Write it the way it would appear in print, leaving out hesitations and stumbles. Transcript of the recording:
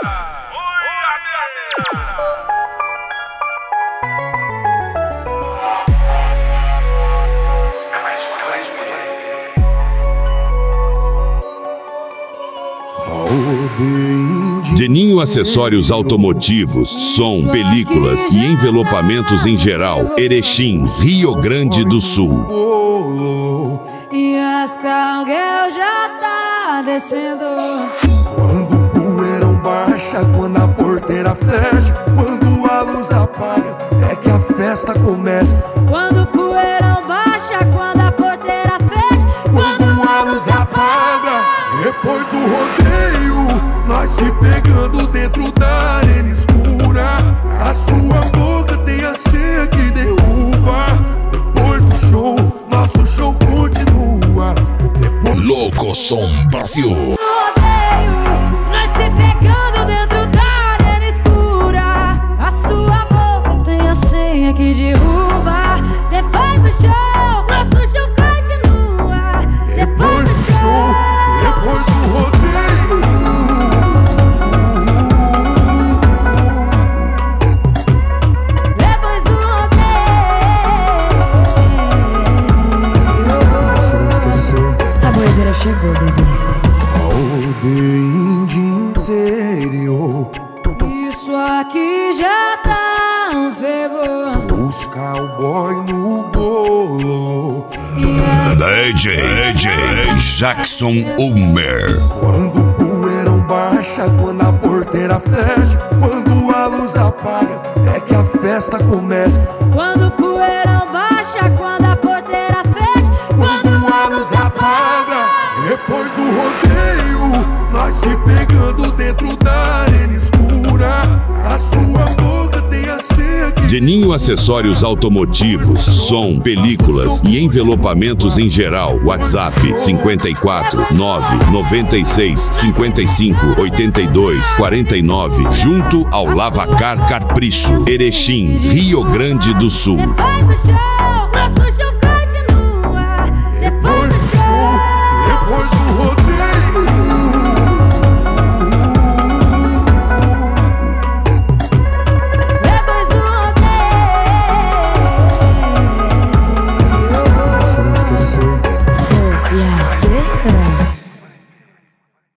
Geninho Acessórios Automotivos, som, películas e envelopamentos em geral. Erechim, Rio Grande do Sul. E as Cowgirl já tá descendo. Quando o poeirão baixa, quando a porteira fecha, quando a luz apaga, é que a festa começa. Quando o poeirão baixa, quando a porteira fecha, quando a luz apaga, depois do rodeio, nós se pegando dentro da arena escura. A sua boca tem a senha que derruba. Depois do show, nosso show continua. Depois... Louco Som Brasil. No rodeio, nós se pegando dentro da arena escura. A sua boca tem a senha que derruba. Depois do show, nosso show continua. Depois do show, depois do rodeio. Chegou, bebê. Rodeio de interior. Isso aqui já tá um fervor. Os cowboy no bolo. DJ Jackson Ulmer. Quando o poeirão baixa, quando a porteira fecha, quando a luz apaga, é que a festa começa. Quando o poeirão baixa, quando a porteira fecha, quando a luz apaga, depois do rodeio, nós se pegando dentro da arena escura. A sua boca tem a senha que... Geninho Acessórios Automotivos, som, películas e envelopamentos em geral. WhatsApp 54 996 55 82 49. Junto ao Lavacar Capricho, Erechim, Rio Grande do Sul. Depois do show,